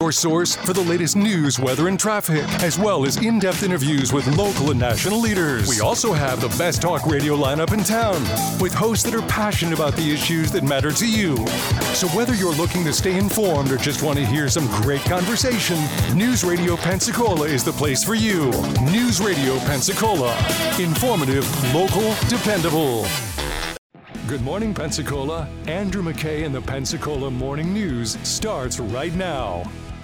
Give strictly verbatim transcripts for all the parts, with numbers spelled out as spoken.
your source for the latest news, weather, and traffic, as well as in-depth interviews with local and national leaders. We also have the best talk radio lineup in town, with hosts that are passionate about the issues that matter to you. So whether you're looking to stay informed or just want to hear some great conversation, News Radio Pensacola is the place for you. News Radio Pensacola. Informative, local, dependable. Good morning, Pensacola. Andrew McKay and the Pensacola Morning News starts right now.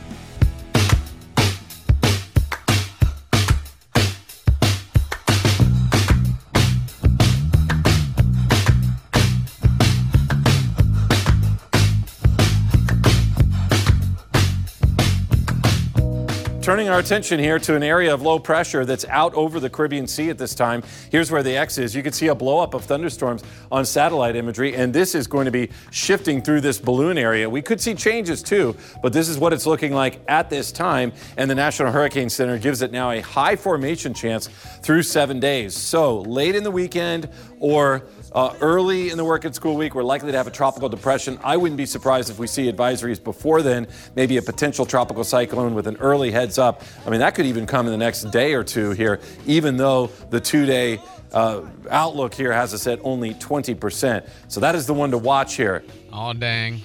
Turning our attention here to an area of low pressure that's out over the Caribbean Sea at this time. Here's where the X is. You can see a blow-up of thunderstorms on satellite imagery, and this is going to be shifting through this balloon area. We could see changes too, but this is what it's looking like at this time, and the National Hurricane Center gives it now a high formation chance through seven days. So late in the weekend or Uh, early in the work at school week, we're likely to have a tropical depression. I wouldn't be surprised if we see advisories before then, maybe a potential tropical cyclone with an early heads up. I mean, that could even come in the next day or two here, even though the two-day uh, outlook here has us at only twenty percent. So that is the one to watch here. Oh, dang.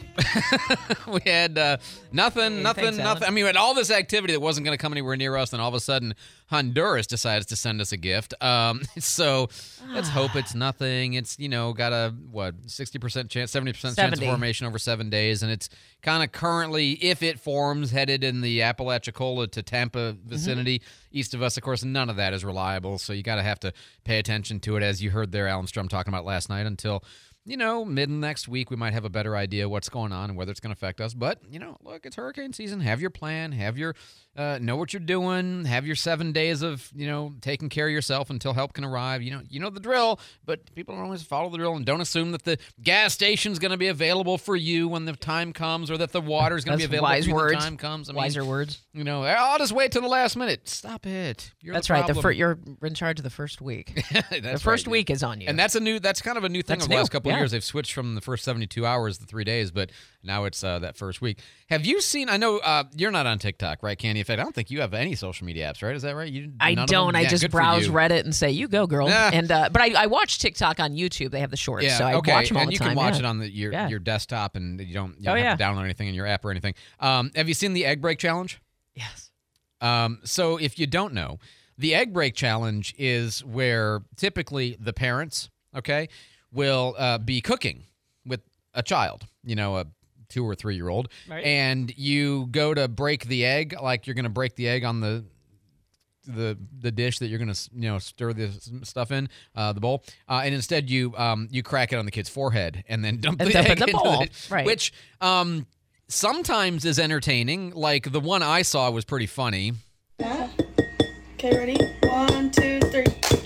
we had uh, nothing, nothing, Thanks, nothing. I mean, we had all this activity that wasn't going to come anywhere near us, and all of a sudden, Honduras decides to send us a gift. Um, so let's hope it's nothing. It's, you know, got a, what, sixty percent chance, seventy percent chance of formation over seven days, and it's kind of currently, if it forms, headed in the Apalachicola to Tampa vicinity. Mm-hmm. East of us, of course, none of that is reliable, so you got to have to pay attention to it, as you heard there Alan Strum talking about last night, until, you know, mid next week, we might have a better idea what's going on and whether it's going to affect us. But, you know, look, it's hurricane season. Have your plan. Have your, uh, know what you're doing. Have your seven days of, you know, taking care of yourself until help can arrive. You know, you know the drill, but people don't always follow the drill, and don't assume that the gas station's going to be available for you when the time comes, or that the water's going to be available wise when words. the time comes. I mean, Wiser words. You know, I'll just wait till the last minute. Stop it. You're That's the right. The problem. fir- you're in charge of the first week. the first right. week is on you. And that's a new, that's kind of a new thing That's over the last new, couple yeah. of years. They've switched from the first seventy-two hours, the three days, but now it's uh, that first week. Have you seen, I know uh, you're not on TikTok, right, Candy? In fact, I don't think you have any social media apps, right? Is that right? You, I don't. I yeah, just browse Reddit and say, you go, girl. Nah. And uh, But I, I watch TikTok on YouTube. They have the shorts, Yeah, so I okay. watch them all and the you time. can watch yeah. it on the, your, Yeah. your desktop, and you don't, you Oh, don't have yeah. to download anything in your app or anything. Um, have you seen the Egg Break Challenge? Yes. Um, so if you don't know, the Egg Break Challenge is where typically the parents, okay, will uh, be cooking with a child, you know, a two or three year old, Right. and you go to break the egg, like you're going to break the egg on the the the dish that you're going to, you know, stir this stuff in, uh, the bowl, uh, and instead you um, you crack it on the kid's forehead and then dump And the dump egg in the into bowl. it, Right. which um, sometimes is entertaining. Like the one I saw was pretty funny. Yeah. Okay, ready? One, two, three.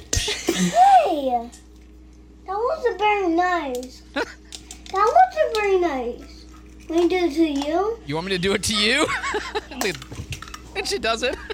Hey! That wasn't very nice. That wasn't very nice. Let me do it to you. You want me to do it to you? And she does it.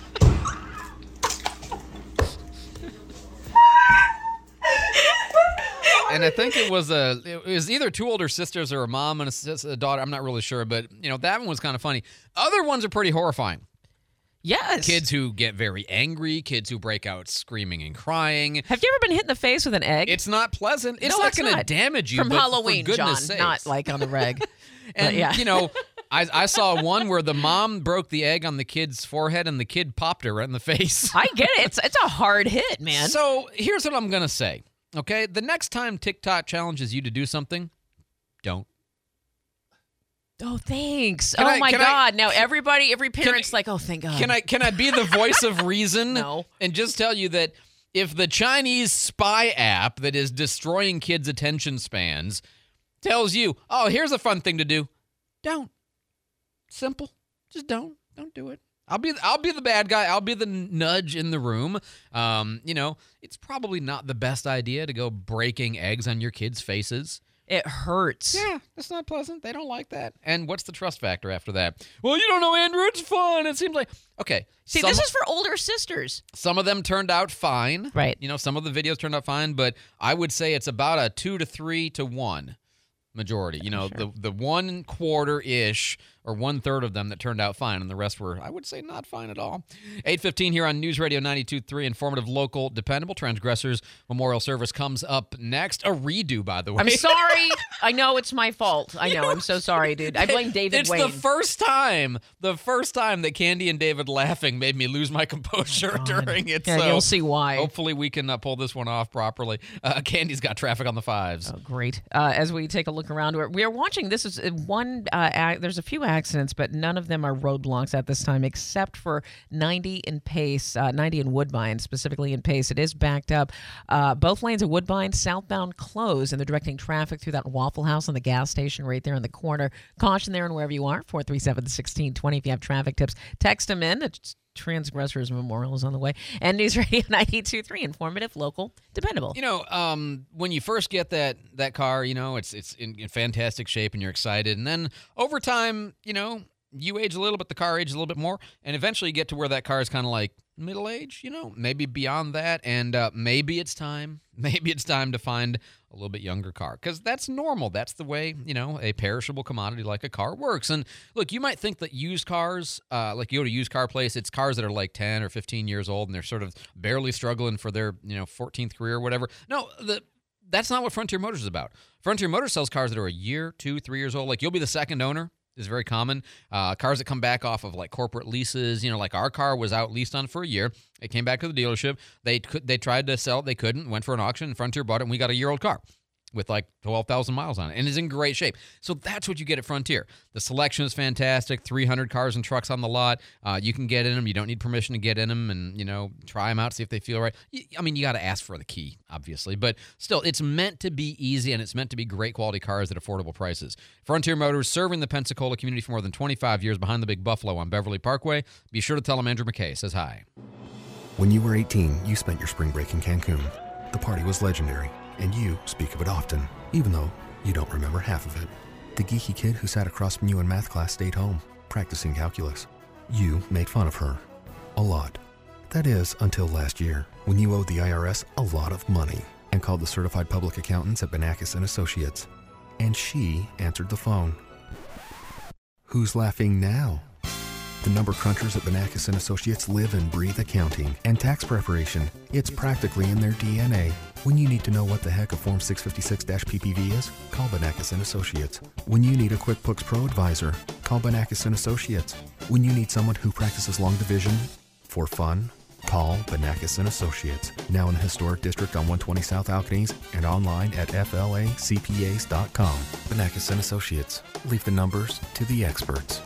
And I think it was a, it was either two older sisters or a mom and a, sis, a daughter. I'm not really sure, but you know that one was kind of funny. Other ones are pretty horrifying. Yes. Kids who get very angry, kids who break out screaming and crying. Have you ever been hit in the face with an egg? It's not pleasant. It's No, not it's going to not. damage you. From but Halloween, for John, goodness sakes. not like on the reg. And, yeah. you know, I, I saw one where the mom broke the egg on the kid's forehead and the kid popped her right in the face. I get it. It's it's a hard hit, man. So here's what I'm going to say, okay? The next time TikTok challenges you to do something, don't. Oh, thanks. Can oh, I- my can I- God. now everybody, every I- parent's like, oh, thank God. Can I can I be the voice of reason? No. And just tell you that if the Chinese spy app that is destroying kids' attention spans tells you, oh, here's a fun thing to do, don't. Simple. Just don't. Don't do it. I'll be I'll be the bad guy. I'll be the nudge in the room. Um, you know, it's probably not the best idea to go breaking eggs on your kids' faces. It hurts. Yeah, it's not pleasant. They don't like that. And what's the trust factor after that? Well, you don't know, Andrew. It's fun. It seems like okay. See, some, this is for older sisters. some of them turned out fine. Right. You know, some of the videos turned out fine, but I would say it's about a two to three to one majority. You know, Sure. the the one quarter ish or one-third of them that turned out fine, and the rest were, I would say, not fine at all. eight fifteen here on News Radio ninety-two point three, informative, local, dependable. Transgressors Memorial Service comes up next. A redo, by the way. I'm sorry. I know it's my fault. I know. I'm so sorry, dude. I blame David it's Wayne. It's the first time, the first time that Candy and David laughing made me lose my composure oh, during it. Yeah, so you'll see why. Hopefully we can uh, pull this one off properly. Uh, Candy's got traffic on the fives. Oh, great. Uh, as we take a look around, we're, we are watching. This is one, uh, ac- there's a few accidents, but none of them are roadblocks at this time, except for ninety in Pace, uh, ninety in Woodbine, specifically in Pace. It is backed up. Uh, both lanes of Woodbine southbound closed, and they're directing traffic through that Waffle House on the gas station right there in the corner. Caution there and wherever you are, four three seven, one six two zero. If you have traffic tips, text them in. It's Transgressors Memorial is on the way. And News Radio ninety-two point three, informative, local, dependable. You know, um, when you first get that that car, you know, it's it's in, in fantastic shape and you're excited. And then over time, you know, you age a little bit, the car ages a little bit more, and eventually you get to where that car is kind of like middle age, you know, maybe beyond that, and uh, maybe it's time, maybe it's time to find a little bit younger car, because that's normal. That's the way, you know, a perishable commodity like a car works. And look, you might think that used cars, uh, like you go to a used car place, it's cars that are like ten or fifteen years old, and they're sort of barely struggling for their, you know, fourteenth career or whatever. No, the that's not what Frontier Motors is about. Frontier Motors sells cars that are a year, two, three years old. Like, you'll be the second owner. Is very common. Uh, cars that come back off of like corporate leases, you know, like our car was out leased on for a year. It came back to the dealership. They could, they tried to sell it. They couldn't. Went for an auction. Frontier bought it, and we got a year-old car with like twelve thousand miles on it, and is in great shape. So that's what you get at Frontier. The selection is fantastic. three hundred cars and trucks on the lot. Uh, you can get in them. You don't need permission to get in them, and, you know, try them out, see if they feel right. I mean, you got to ask for the key, obviously, but still, it's meant to be easy, and it's meant to be great quality cars at affordable prices. Frontier Motors, serving the Pensacola community for more than twenty-five years, behind the Big Buffalo on Beverly Parkway. Be sure to tell them Andrew McKay says hi. When you were eighteen, you spent your spring break in Cancun. The party was legendary, and you speak of it often, even though you don't remember half of it. The geeky kid who sat across from you in math class stayed home, practicing calculus. You made fun of her. A lot. That is, until last year, when you owed the I R S a lot of money and called the certified public accountants at Banakis and Associates. And she answered the phone. Who's laughing now? The number crunchers at Banakis and Associates live and breathe accounting and tax preparation. It's practically in their D N A. When you need to know what the heck a Form six fifty-six P P V is, call Banakis and Associates. When you need a QuickBooks Pro advisor, call Banakis and Associates. When you need someone who practices long division for fun, call Banakis and Associates. Now in the historic district on one twenty South Alcanese and online at F L A C P As dot com. Banakis and Associates. Leave the numbers to the experts.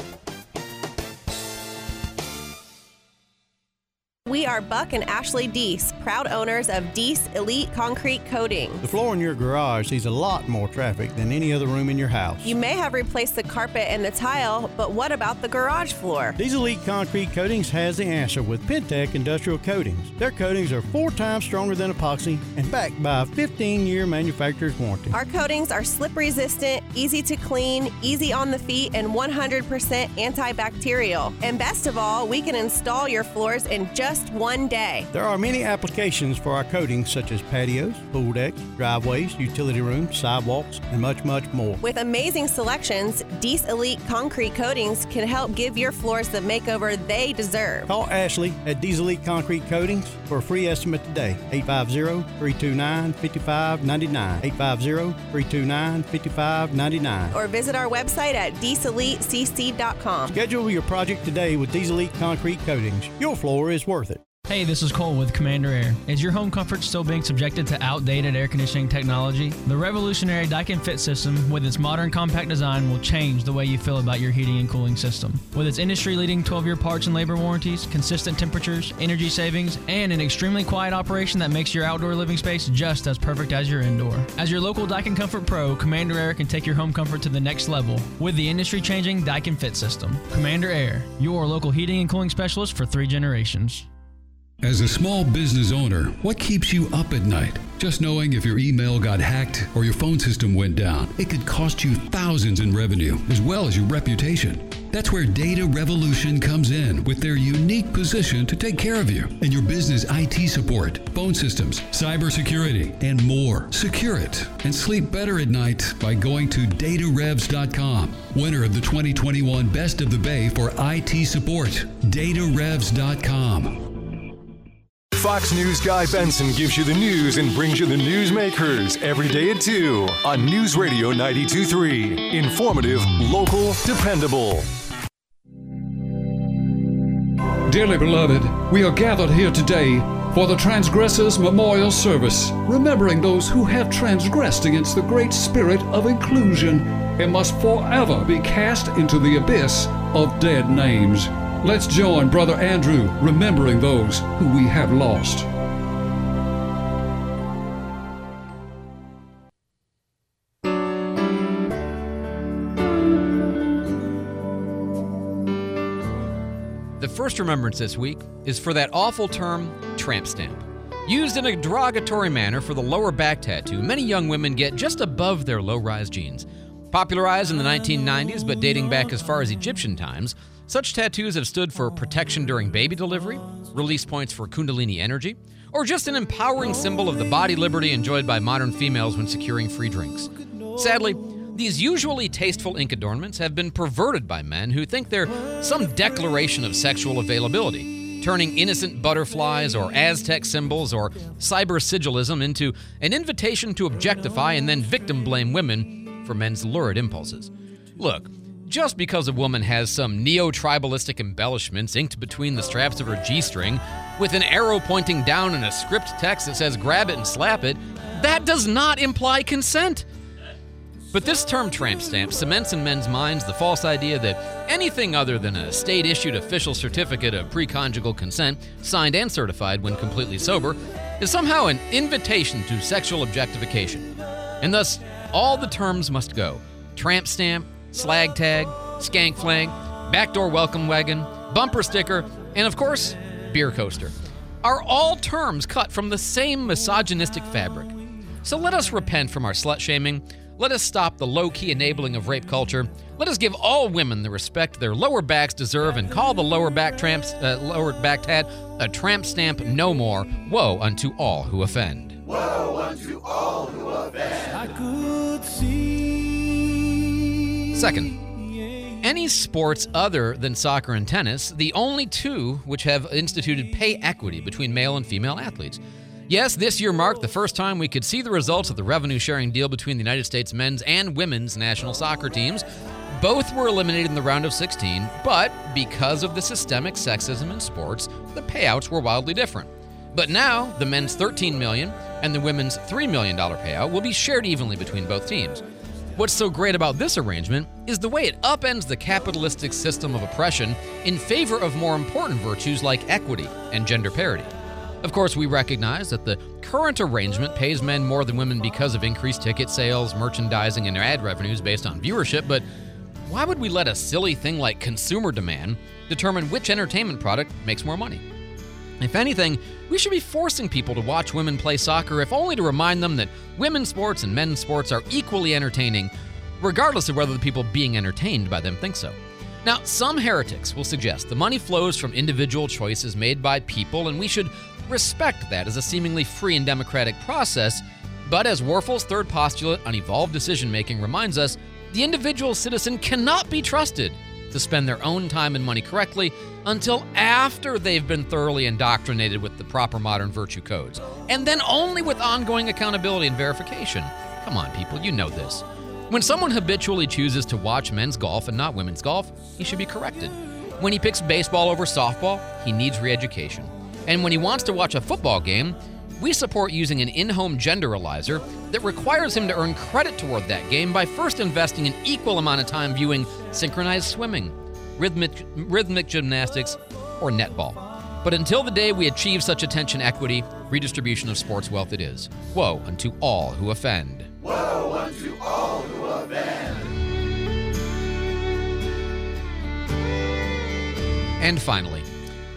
We are Buck and Ashley Deese, proud owners of Deese Elite Concrete Coatings. The floor in your garage sees a lot more traffic than any other room in your house. You may have replaced the carpet and the tile, but what about the garage floor? Deese Elite Concrete Coatings has the answer with Pentec Industrial Coatings. Their coatings are four times stronger than epoxy and backed by a fifteen-year manufacturer's warranty. Our coatings are slip-resistant, easy to clean, easy on the feet, and one hundred percent antibacterial. And best of all, we can install your floors in just one day. There are many applications for our coatings, such as patios, pool decks, driveways, utility rooms, sidewalks, and much, much more. With amazing selections, Deese Elite Concrete Coatings can help give your floors the makeover they deserve. Call Ashley at Deese Elite Concrete Coatings for a free estimate today. eight five zero, three two nine, five five nine nine. eight five zero, three two nine, five five nine nine. Or visit our website at deese elite c c dot com. Schedule your project today with Deese Elite Concrete Coatings. Your floor is worth it. Hey, this is Cole with Commander Air. Is your home comfort still being subjected to outdated air conditioning technology? The revolutionary Daikin Fit system, with its modern compact design, will change the way you feel about your heating and cooling system. With its industry-leading twelve-year parts and labor warranties, consistent temperatures, energy savings, and an extremely quiet operation that makes your outdoor living space just as perfect as your indoor. As your local Daikin Comfort Pro, Commander Air can take your home comfort to the next level with the industry-changing Daikin Fit system. Commander Air, your local heating and cooling specialist for three generations. As a small business owner, what keeps you up at night? Just knowing if your email got hacked or your phone system went down, it could cost you thousands in revenue as well as your reputation. That's where Data Revolution comes in with their unique position to take care of you and your business I T support, phone systems, cybersecurity, and more. Secure it and sleep better at night by going to data revs dot com. Winner of the twenty twenty-one Best of the Bay for I T support, data revs dot com. Fox News Guy Benson gives you the news and brings you the newsmakers every day at two on News Radio ninety-two point three. Informative, local, dependable. Dearly beloved, we are gathered here today for the Transgressors Memorial Service, remembering those who have transgressed against the great spirit of inclusion and must forever be cast into the abyss of dead names. Let's join Brother Andrew remembering those who we have lost. The first remembrance this week is for that awful term, tramp stamp. Used in a derogatory manner for the lower back tattoo many young women get just above their low-rise jeans. Popularized in the nineteen nineties, but dating back as far as Egyptian times, such tattoos have stood for protection during baby delivery, release points for Kundalini energy, or just an empowering symbol of the body liberty enjoyed by modern females when securing free drinks. Sadly, these usually tasteful ink adornments have been perverted by men who think they're some declaration of sexual availability, turning innocent butterflies or Aztec symbols or cyber sigilism into an invitation to objectify and then victim blame women for men's lurid impulses. Look, just because a woman has some neo-tribalistic embellishments inked between the straps of her G-string with an arrow pointing down and a script text that says grab it and slap it, that does not imply consent. But this term tramp stamp cements in men's minds the false idea that anything other than a state-issued official certificate of pre-conjugal consent, signed and certified when completely sober, is somehow an invitation to sexual objectification. And thus, all the terms must go. Tramp stamp, slag tag, skank flag, backdoor welcome wagon, bumper sticker, and of course, beer coaster, are all terms cut from the same misogynistic fabric. So let us repent from our slut-shaming. Let us stop the low-key enabling of rape culture. Let us give all women the respect their lower backs deserve and call the lower back tramps, uh, lower back tat a tramp stamp no more. Woe unto all who offend. Woe unto all who offend. I could see. Second, any sports other than soccer and tennis, the only two which have instituted pay equity between male and female athletes. Yes, this year marked the first time we could see the results of the revenue-sharing deal between the United States men's and women's national soccer teams. Both were eliminated in the round of sixteen, but because of the systemic sexism in sports, the payouts were wildly different. But now, the men's thirteen million dollars and the women's three million dollars payout will be shared evenly between both teams. What's so great about this arrangement is the way it upends the capitalistic system of oppression in favor of more important virtues like equity and gender parity. Of course, we recognize that the current arrangement pays men more than women because of increased ticket sales, merchandising, and ad revenues based on viewership, but why would we let a silly thing like consumer demand determine which entertainment product makes more money? If anything, we should be forcing people to watch women play soccer, if only to remind them that women's sports and men's sports are equally entertaining, regardless of whether the people being entertained by them think so. Now, some heretics will suggest the money flows from individual choices made by people, and we should respect that as a seemingly free and democratic process, but as Warfel's third postulate on evolved decision-making reminds us, the individual citizen cannot be trusted to spend their own time and money correctly until after they've been thoroughly indoctrinated with the proper modern virtue codes, and then only with ongoing accountability and verification. Come on, people, you know this. When someone habitually chooses to watch men's golf and not women's golf, he should be corrected. When he picks baseball over softball, he needs re-education. And when he wants to watch a football game, we support using an in-home genderizer that requires him to earn credit toward that game by first investing an equal amount of time viewing synchronized swimming, rhythmic, rhythmic gymnastics, or netball. But until the day we achieve such attention equity, redistribution of sports wealth it is. Woe unto all who offend. Woe unto all who offend. And finally,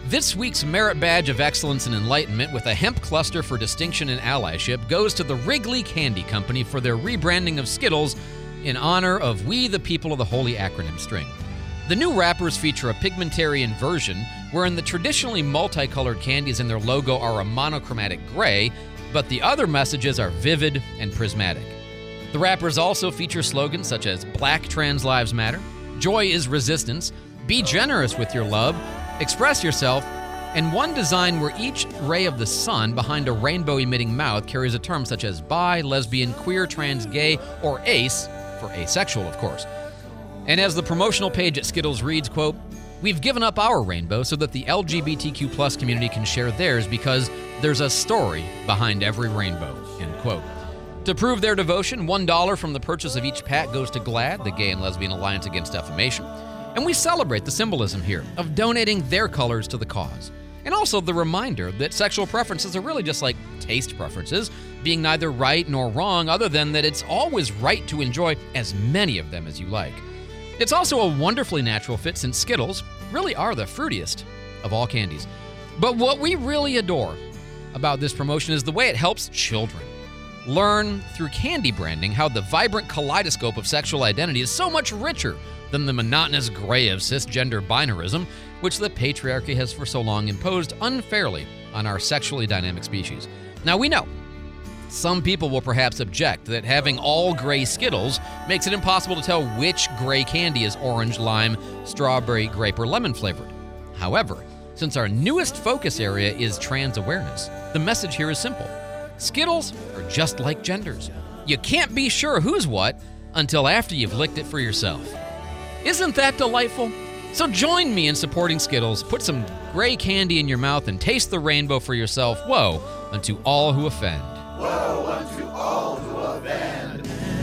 This week's Merit Badge of Excellence and Enlightenment with a hemp cluster for distinction and allyship goes to the Wrigley Candy Company for their rebranding of Skittles in honor of We the People of the Holy Acronym String. The new wrappers feature a pigmentarian version wherein the traditionally multicolored candies in their logo are a monochromatic gray, but the other messages are vivid and prismatic. The wrappers also feature slogans such as Black Trans Lives Matter, Joy is Resistance, Be Generous with Your Love, Express Yourself, and one design where each ray of the sun behind a rainbow-emitting mouth carries a term such as bi, lesbian, queer, trans, gay, or ace, for asexual, of course. And as the promotional page at Skittles reads, quote, "We've given up our rainbow so that the L G B T Q plus community can share theirs because there's a story behind every rainbow," end quote. To prove their devotion, one dollar from the purchase of each pack goes to GLAAD, the Gay and Lesbian Alliance Against Defamation. And we celebrate the symbolism here of donating their colors to the cause. And also the reminder that sexual preferences are really just like taste preferences, being neither right nor wrong, other than that it's always right to enjoy as many of them as you like. It's also a wonderfully natural fit since Skittles really are the fruitiest of all candies. But what we really adore about this promotion is the way it helps children learn through candy branding how the vibrant kaleidoscope of sexual identity is so much richer than the monotonous gray of cisgender binarism, which the patriarchy has for so long imposed unfairly on our sexually dynamic species. Now, we know some people will perhaps object that having all gray Skittles makes it impossible to tell which gray candy is orange, lime, strawberry, grape, or lemon flavored. However, since our newest focus area is trans awareness, the message here is simple. Skittles are just like genders. You can't be sure who's what until after you've licked it for yourself. Isn't that delightful? So join me in supporting Skittles. Put some gray candy in your mouth and taste the rainbow for yourself. Woe unto all who offend. Woe unto all who offend.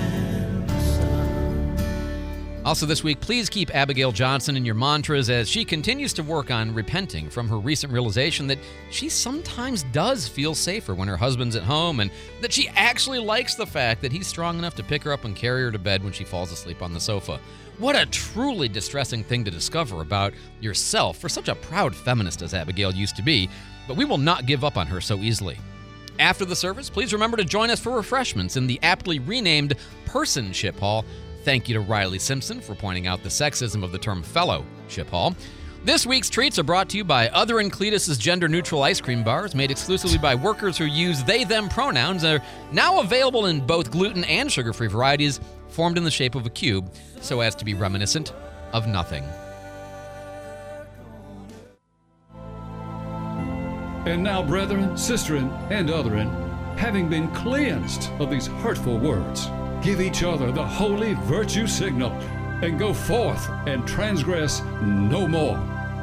Also this week, please keep Abigail Johnson in your mantras as she continues to work on repenting from her recent realization that she sometimes does feel safer when her husband's at home and that she actually likes the fact that he's strong enough to pick her up and carry her to bed when she falls asleep on the sofa. What a truly distressing thing to discover about yourself for such a proud feminist as Abigail used to be, but we will not give up on her so easily. After the service, please remember to join us for refreshments in the aptly renamed Personship Hall. Thank you to Riley Simpson for pointing out the sexism of the term fellowship hall. This week's treats are brought to you by Other and Cletus's gender-neutral ice cream bars, made exclusively by workers who use they-them pronouns, are now available in both gluten and sugar-free varieties, formed in the shape of a cube, so as to be reminiscent of nothing. And now, brethren, sisterin, and otherin, having been cleansed of these hurtful words, give each other the holy virtue signal, and go forth and transgress no more.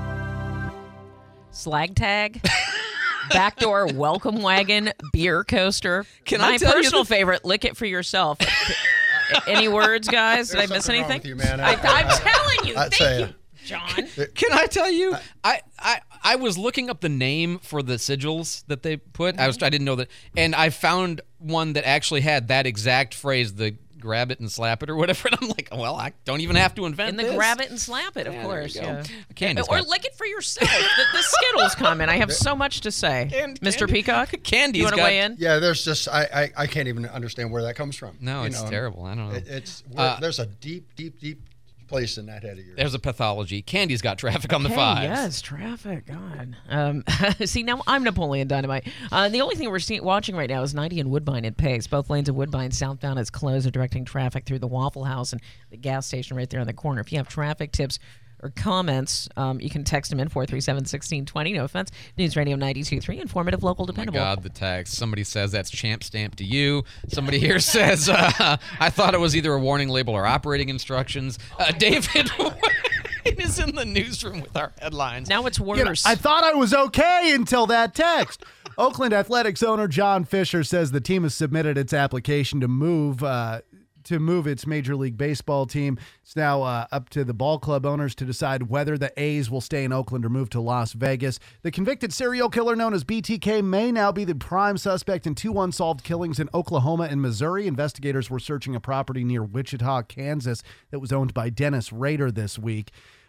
Slag tag, backdoor welcome wagon, beer coaster. Can My I tell you personal the- favorite, lick it for yourself. Any words, guys? Did I miss something wrong anything? with you, man. I, I'm telling you. I'd Thank say, you, John. Can I tell you? I, I I was looking up the name for the sigils that they put. I was I didn't know that, and I found one that actually had that exact phrase, the grab it and slap it or whatever. And I'm like, well, I don't even have to invent And the this. grab it and slap it, of Yeah, course. there you go. Yeah. Candy's or got- lick it for yourself. the, the Skittles comment. I have so much to say. Mister Peacock, Candy's you want to got- weigh in? Yeah, there's just I, I I can't even understand where that comes from. No, You it's know, terrible. I don't know. It, it's Uh, there's a deep, deep, deep place in that head of yours. There's a pathology. Candy's got traffic on the Hey, fives. yes, traffic. God. Um, see, now I'm Napoleon Dynamite. Uh, the only thing we're see- watching right now is ninety and Woodbine at Pace. Both lanes of Woodbine southbound is closed, are directing traffic through the Waffle House and the gas station right there on the corner. If you have traffic tips or comments, um, you can text them in four three seven, one six two zero. No offense. News Radio ninety-two point three, informative, local, Oh my dependable. God, the text. Somebody says that's champ stamp to you. Somebody here says, uh, I thought it was either a warning label or operating instructions. Uh, David is in the newsroom with our headlines. Now it's worse. You know, I thought I was okay until that text. Oakland Athletics owner John Fisher says the team has submitted its application to move uh, to move its Major League Baseball team. It's now uh, up to the ball club owners to decide whether the A's will stay in Oakland or move to Las Vegas. The convicted serial killer known as B T K may now be the prime suspect in two unsolved killings in Oklahoma and Missouri. Investigators were searching a property near Wichita, Kansas that was owned by Dennis Rader this week.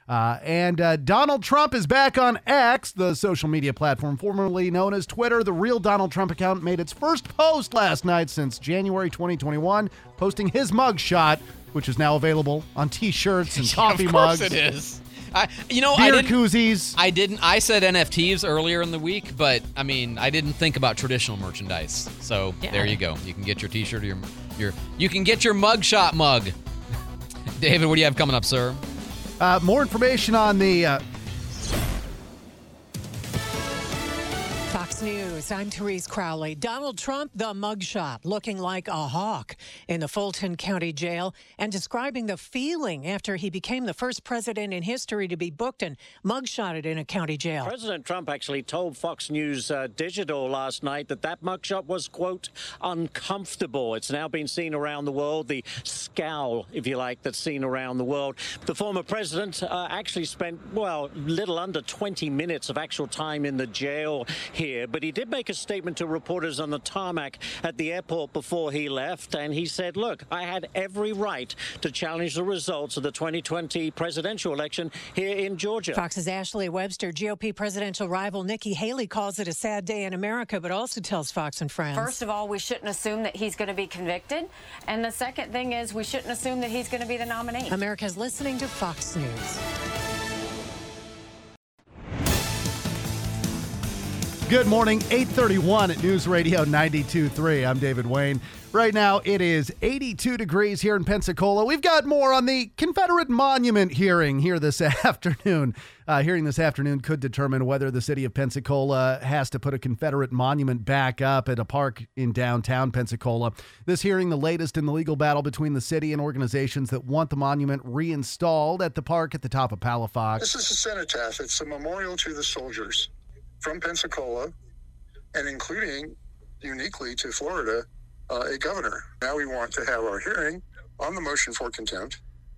Uh, and uh, Donald Trump is back on X, the social media platform formerly known as Twitter. The real Donald Trump account made its first post last night since January twenty twenty-one, posting his mugshot, which is now available on T-shirts and coffee yeah, of course mugs. It is. I, you know, Beer I didn't, koozies. I didn't. I said N F Ts earlier in the week, but I mean, I didn't think about traditional merchandise. So Yeah. there you go. You can get your T-shirt or your your. You can get your mugshot mug. David, what do you have coming up, sir? Uh, more information on the. Uh, Fox News, I'm Therese Crowley. Donald Trump, the mugshot, looking like a hawk in the Fulton County Jail and describing the feeling after he became the first president in history to be booked and mugshotted in a county jail. President Trump actually told Fox News uh, Digital last night that that mugshot was, quote, uncomfortable. It's now been seen around the world, the scowl, if you like, that's seen around the world. The former president uh, actually spent, well, little under twenty minutes of actual time in the jail here, but he did make a statement to reporters on the tarmac at the airport before he left, and he said, look, I had every right to challenge the results of the twenty twenty presidential election here in Georgia. Fox's Ashley Webster, G O P presidential rival Nikki Haley, calls it a sad day in America, but also tells Fox and Friends. First of all, we shouldn't assume that he's going to be convicted, and the second thing is we shouldn't assume that he's going to be the nominee. America's listening to Fox News. Good morning, eight thirty-one at News Radio ninety-two point three. I'm David Wayne. Right now, it is eighty-two degrees here in Pensacola. We've got more on the Confederate Monument hearing here this afternoon. Uh, hearing this afternoon could determine whether the city of Pensacola has to put a Confederate monument back up at a park in downtown Pensacola. This hearing, the latest in the legal battle between the city and organizations that want the monument reinstalled at the park at the top of Palafox. This is a cenotaph. It's a memorial to the soldiers from Pensacola, and including, uniquely to Florida, uh, a governor. Now we want to have our hearing on the motion for contempt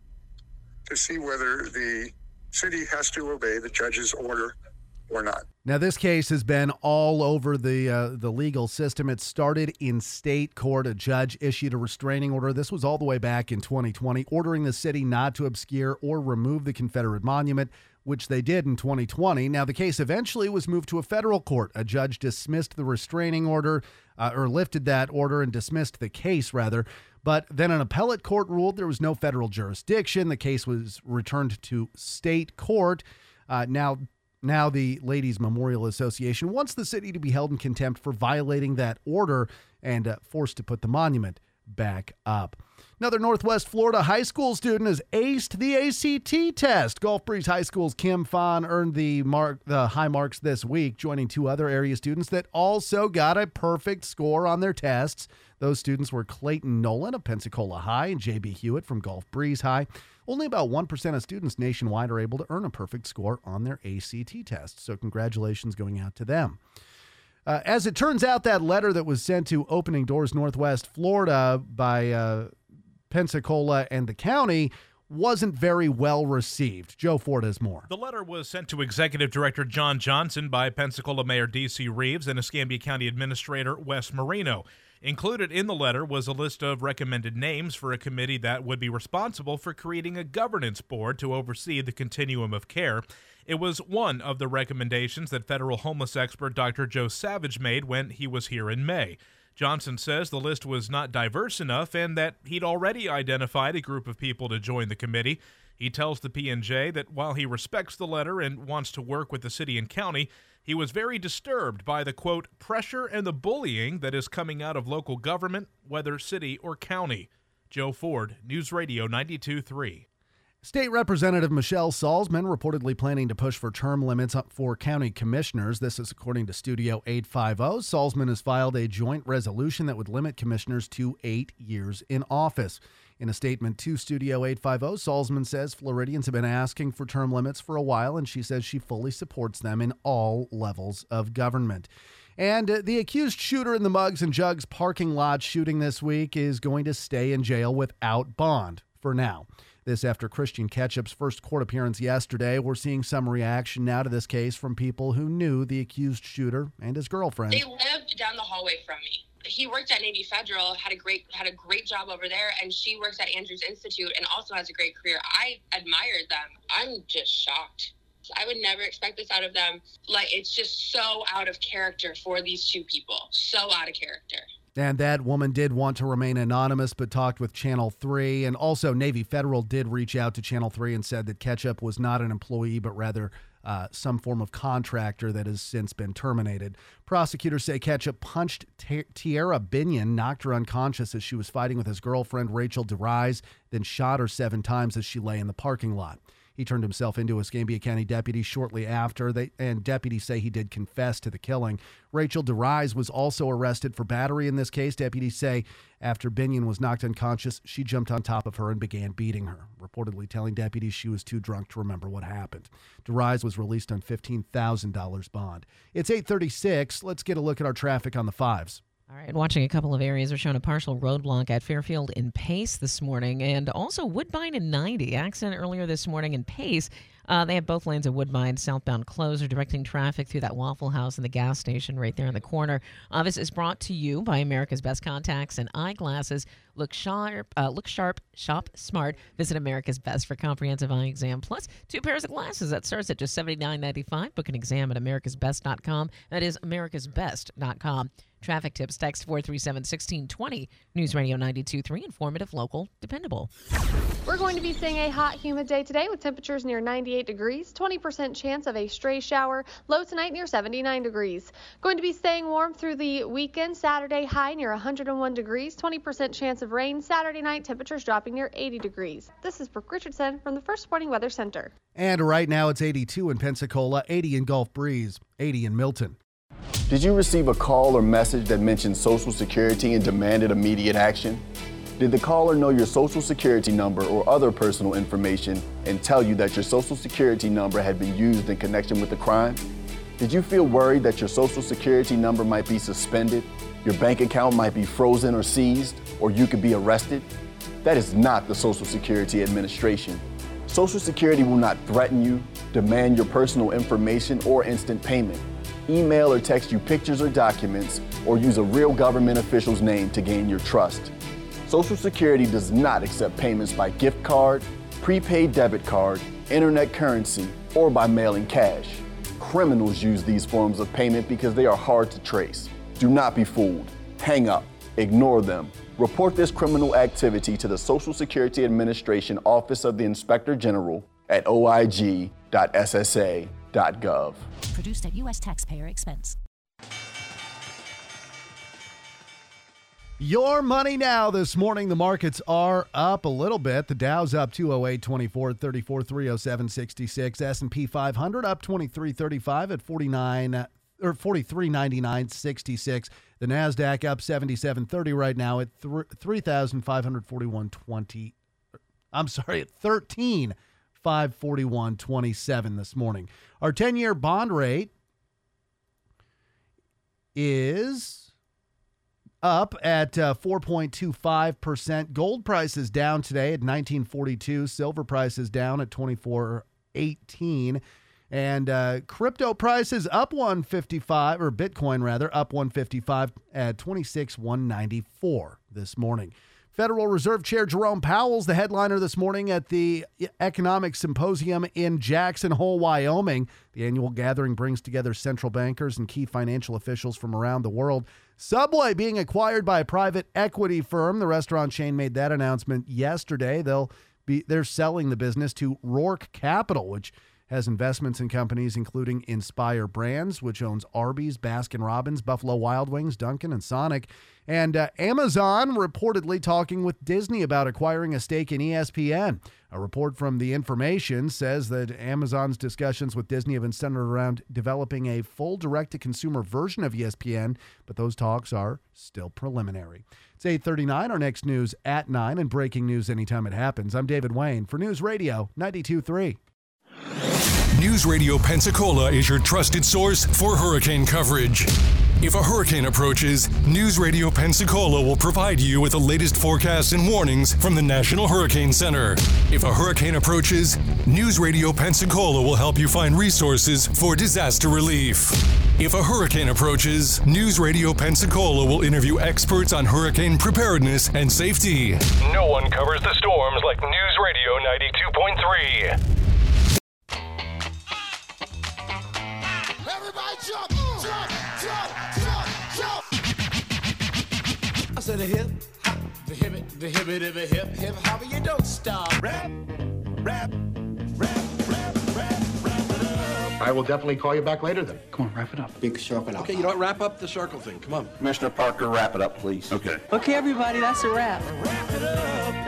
to see whether the city has to obey the judge's order or not. Now, this case has been all over the uh, the legal system. It started in state court. A judge issued a restraining order. This was all the way back in twenty twenty, ordering the city not to obscure or remove the Confederate monument, which they did in twenty twenty. Now, the case eventually was moved to a federal court. A judge dismissed the restraining order, uh, or lifted that order and dismissed the case, rather. But then an appellate court ruled there was no federal jurisdiction. The case was returned to state court. Uh, now, now the Ladies Memorial Association wants the city to be held in contempt for violating that order and uh, forced to put the monument back up. Another Northwest Florida high school student has aced the A C T test. Gulf Breeze High School's Kim Fon earned the mark, the high marks this week, joining two other area students that also got a perfect score on their tests. Those students were Clayton Nolan of Pensacola High and J B Hewitt from Gulf Breeze High. Only about one percent of students nationwide are able to earn a perfect score on their A C T test, so congratulations going out to them. Uh, as it turns out, that letter that was sent to Opening Doors Northwest Florida by uh, Pensacola and the county wasn't very well received. Joe Ford has more. The letter was sent to Executive Director John Johnson by Pensacola Mayor D C Reeves and Escambia County Administrator Wes Marino. Included in the letter was a list of recommended names for a committee that would be responsible for creating a governance board to oversee the continuum of care. It was one of the recommendations that federal homeless expert Doctor Joe Savage made when he was here in May. Johnson says the list was not diverse enough and that he'd already identified a group of people to join the committee. He tells the P and J that while he respects the letter and wants to work with the city and county, he was very disturbed by the, quote, pressure and the bullying that is coming out of local government, whether city or county. Joe Ford, News Radio ninety-two point three. State Representative Michelle Salzman reportedly planning to push for term limits for county commissioners. This is according to Studio eight fifty. Salzman has filed a joint resolution that would limit commissioners to eight years in office. In a statement to Studio eight fifty, Salzman says Floridians have been asking for term limits for a while, and she says she fully supports them in all levels of government. And uh, the accused shooter in the Mugs and Jugs parking lot shooting this week is going to stay in jail without bond for now. This after Christian Ketchup's first court appearance yesterday. We're seeing some reaction now to this case from people who knew the accused shooter and his girlfriend. They lived down the hallway from me. he worked at Navy Federal, had a great had a great job over there, and she works at Andrews Institute and also has a great career. I admired them. I'm just shocked. I would never expect this out of them. Like, it's just so out of character for these two people. So out of character. And that woman did want to remain anonymous, but talked with Channel three. And also, Navy Federal did reach out to Channel three and said that Ketchup was not an employee, but rather uh, some form of contractor that has since been terminated. Prosecutors say Ketchup punched T- Tiara Binion, knocked her unconscious as she was fighting with his girlfriend, Rachel DeRise, then shot her seven times as she lay in the parking lot. He turned himself into a Escambia County deputy shortly after, they, and deputies say he did confess to the killing. Rachel DeRise was also arrested for battery in this case. Deputies say after Binion was knocked unconscious, she jumped on top of her and began beating her, reportedly telling deputies she was too drunk to remember what happened. DeRise was released on fifteen thousand dollars bond. It's eight thirty-six. Let's get a look at our traffic on the fives. All right, watching a couple of areas are showing a partial roadblock at Fairfield in Pace this morning, and also Woodbine and ninety. Accident earlier this morning in Pace. Uh, they have both lanes of Woodbine southbound closed, are directing traffic through that Waffle House and the gas station right there in the corner. Uh, this is brought to you by America's Best Contacts and Eyeglasses. Look sharp, uh, look sharp, shop smart. Visit America's Best for comprehensive eye exam plus two pairs of glasses. That starts at just seventy-nine ninety-five. Book an exam at americas best dot com. That is americas best dot com. Traffic tips, text four three seven, one six two zero. News Radio ninety-two point three, informative, local, dependable. We're going to be seeing a hot, humid day today with temperatures near ninety-eight degrees, twenty percent chance of a stray shower, low tonight near seventy-nine degrees. Going to be staying warm through the weekend, Saturday high near one hundred one degrees, twenty percent chance of rain, Saturday night temperatures dropping near eighty degrees. This is Brooke Richardson from the First Warning Weather Center. And right now it's eighty-two in Pensacola, eighty in Gulf Breeze, eighty in Milton. Did you receive a call or message that mentioned Social Security and demanded immediate action? Did the caller know your Social Security number or other personal information and tell you that your Social Security number had been used in connection with the crime? Did you feel worried that your Social Security number might be suspended, your bank account might be frozen or seized, or you could be arrested? That is not the Social Security Administration. Social Security will not threaten you, demand your personal information, or instant payment. Email or text you pictures or documents, or use a real government official's name to gain your trust. Social Security does not accept payments by gift card, prepaid debit card, internet currency, or by mailing cash. Criminals use these forms of payment because they are hard to trace. Do not be fooled. Hang up. Ignore them. Report this criminal activity to the Social Security Administration Office of the Inspector General at o i g dot s s a dot gov. Produced at U S taxpayer expense. Your money now this morning. The markets are up a little bit. The Dow's up two oh eight twenty-four, thirty-four three oh seven sixty-six. S and P five hundred up twenty-three thirty-five at forty-nine or forty-three ninety-nine sixty-six. The Nasdaq up seventy-seven thirty right now at three thousand five hundred forty-one twenty. I'm sorry, at thirteen five forty-one twenty-seven this morning. Our ten-year bond rate is up at uh, four point two five percent. Gold price is down today at nineteen forty-two. Silver price is down at twenty-four eighteen. And uh, crypto prices up one fifty-five, or Bitcoin rather, up one fifty-five at twenty-six one ninety-four this morning. Federal Reserve Chair Jerome Powell's the headliner this morning at the Economic Symposium in Jackson Hole, Wyoming. The annual gathering brings together central bankers and key financial officials from around the world. Subway being acquired by a private equity firm. The restaurant chain made that announcement yesterday. They'll be they're selling the business to Rourke Capital, which has investments in companies including Inspire Brands, which owns Arby's, Baskin-Robbins, Buffalo Wild Wings, Dunkin', and Sonic. And uh, Amazon reportedly talking with Disney about acquiring a stake in E S P N. A report from The Information says that Amazon's discussions with Disney have been centered around developing a full direct-to-consumer version of E S P N, but those talks are still preliminary. It's eight thirty-nine. Our next news at nine, and breaking news anytime it happens. I'm David Wayne for News Radio ninety-two point three. News Radio Pensacola is your trusted source for hurricane coverage. If a hurricane approaches, News Radio Pensacola will provide you with the latest forecasts and warnings from the National Hurricane Center. If a hurricane approaches, News Radio Pensacola will help you find resources for disaster relief. If a hurricane approaches, News Radio Pensacola will interview experts on hurricane preparedness and safety. No one covers the storms like News Radio ninety-two point three. Everybody jump, jump, jump, jump, jump. I said a hip, hop, the hip, it, the hip, it, the hip, hip, hop, you don't stop. Rap, rap, rap, rap, rap, rap it up. I will definitely call you back later then. Come on, wrap it up. Big sharp it up. Okay, you know what? Wrap up the circle thing. Come on. Commissioner Parker, wrap it up, please. Okay. Okay, everybody, that's a wrap. Wrap it up.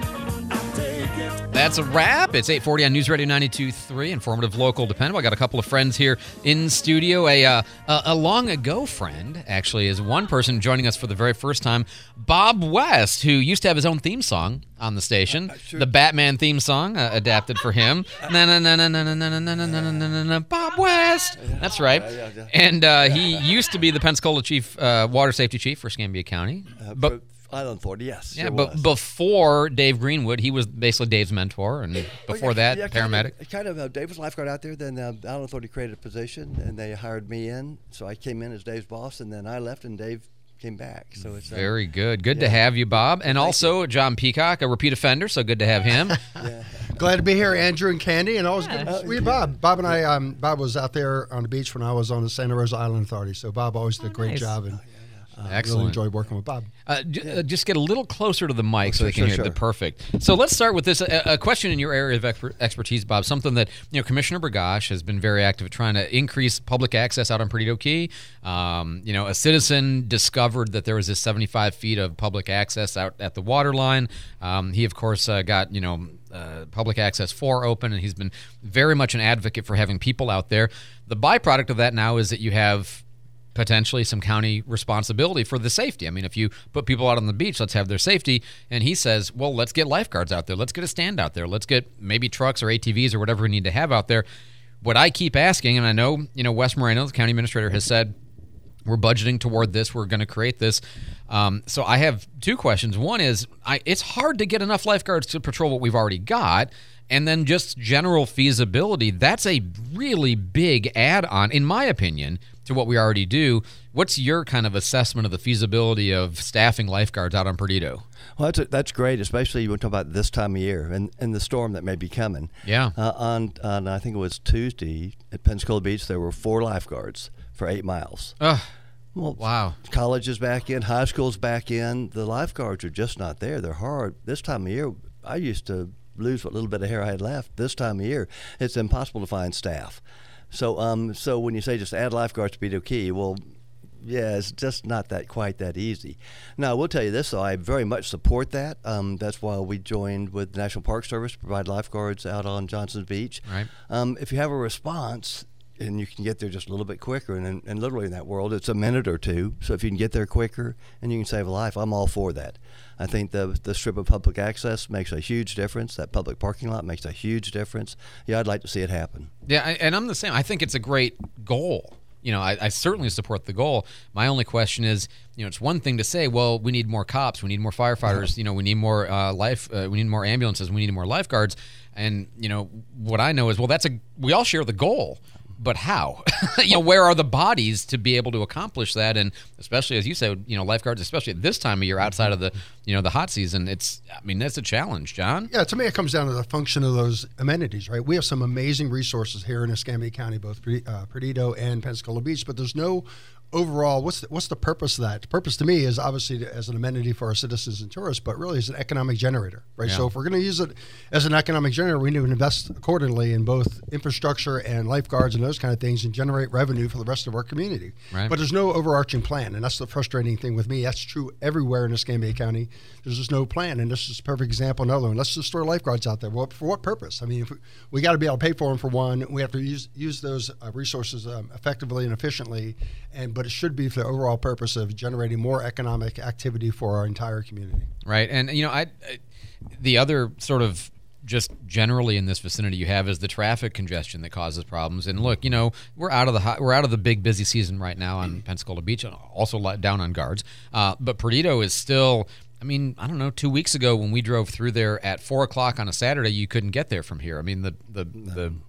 I'll take it. That's a wrap. It's eight forty on News Radio ninety-two point three, informative, local, dependable. I got a couple of friends here in studio. A, uh, a a long ago friend, actually, is one person joining us for the very first time, Bob West, who used to have his own theme song on the station, uh, sure. the Batman theme song uh, adapted for him. Na na na na na na na na na na na na. Bob West. That's right. Yeah, yeah, yeah. And uh, he used to be the Pensacola chief, uh, water safety chief for Escambia County, Uh, but. Island Authority, yes. Yeah, it but was. before Dave Greenwood, he was basically Dave's mentor, and before Well, yeah, that, yeah, paramedic. Kind of, kind of uh, Dave was lifeguard out there. Then uh, Island Authority created a position, and they hired me in. So I came in as Dave's boss, and then I left, and Dave came back. So it's uh, Very good. Good yeah. to have you, Bob. And also John Peacock, a repeat offender, so good to have him. yeah. Glad to be here, Andrew and Candy, and always Yeah. good to meet Bob. Bob and I, um, Bob was out there on the beach when I was on the Santa Rosa Island Authority, so Bob always did a great nice. job, and uh, Excellent. really enjoyed working with Bob. Uh, j- uh, just get a little closer to the mic Oh, so sure, they can sure, hear sure. the perfect. So let's start with this. A, a question in your area of exper- expertise, Bob, something that, you know, Commissioner Burgash has been very active at trying to increase public access out on Perdido Key. Um, you know, a citizen discovered that there was this seventy-five feet of public access out at the water line. Um, he, of course, uh, got, you know, uh, public access four open, and he's been very much an advocate for having people out there. The byproduct of that now is that you have potentially some county responsibility for the safety. I mean, if you put people out on the beach, let's have their safety. And he says, well, let's get lifeguards out there. Let's get a stand out there. Let's get maybe trucks or A T Vs or whatever we need to have out there. What I keep asking, and I know, you know, Wes Moreno, the county administrator, has said, we're budgeting toward this. We're going to create this. Um, so I have two questions. One is, I, it's hard to get enough lifeguards to patrol what we've already got. And then just general feasibility, that's a really big add-on, in my opinion, to what we already do. What's your kind of assessment of the feasibility of staffing lifeguards out on Perdido? Well, that's a, that's great, especially when you talk about this time of year and, and the storm that may be coming. Yeah. Uh, on, on, I think it was Tuesday at Pensacola Beach, there were four lifeguards for eight miles. Ugh. Well, wow. College is back in, high school's back in. The lifeguards are just not there. They're hard. This time of year, I used to lose what little bit of hair I had left. This time of year, it's impossible to find staff. So, um, so when you say just add lifeguards to Perdido Key, well, yeah, it's just not that quite that easy. Now, I will tell you this, though, I very much support that. Um, that's why we joined with the National Park Service to provide lifeguards out on Johnson's Beach. Right. Um, if you have a response, and you can get there just a little bit quicker, and, and literally in that world, it's a minute or two. So if you can get there quicker and you can save a life, I'm all for that. I think the the strip of public access makes a huge difference. That public parking lot makes a huge difference. Yeah, I'd like to see it happen. Yeah, I, and I'm the same. I think it's a great goal. You know, I, I certainly support the goal. My only question is, you know, it's one thing to say, well, we need more cops, we need more firefighters, you know, we need more uh, life, uh, we need more ambulances, we need more lifeguards. And, you know, what I know is, well, that's a, we all share the goal. But how? you know, where are the bodies to be able to accomplish that? And especially, as you said, you know, lifeguards, especially at this time of year outside of the, you know, the hot season, it's, I mean, that's a challenge, John. Yeah, to me, it comes down to the function of those amenities, right? We have some amazing resources here in Escambia County, both uh, Perdido and Pensacola Beach, but there's no overall, what's the, what's the purpose of that? The purpose to me is obviously to, as an amenity for our citizens and tourists, but really as an economic generator, right? Yeah. So if we're going to use it as an economic generator, we need to invest accordingly in both infrastructure and lifeguards and those kind of things and generate revenue for the rest of our community. Right. But there's no overarching plan, and that's the frustrating thing with me. That's true everywhere in Escambia County. There's just no plan, and this is a perfect example. Another one. Let's just throw lifeguards out there. Well, for what purpose? I mean, if we, we got to be able to pay for them for one. We have to use use those uh, resources um, effectively and efficiently, and but it should be for the overall purpose of generating more economic activity for our entire community. Right, and you know, I, I the other sort of just generally in this vicinity you have is the traffic congestion that causes problems. And look, you know, we're out of the hot, we're out of the big busy season right now on Pensacola Beach, also down on Guards. Uh, but Perdido is still. I mean, I don't know. Two weeks ago, when we drove through there at four o'clock on a Saturday, you couldn't get there from here. I mean, the the the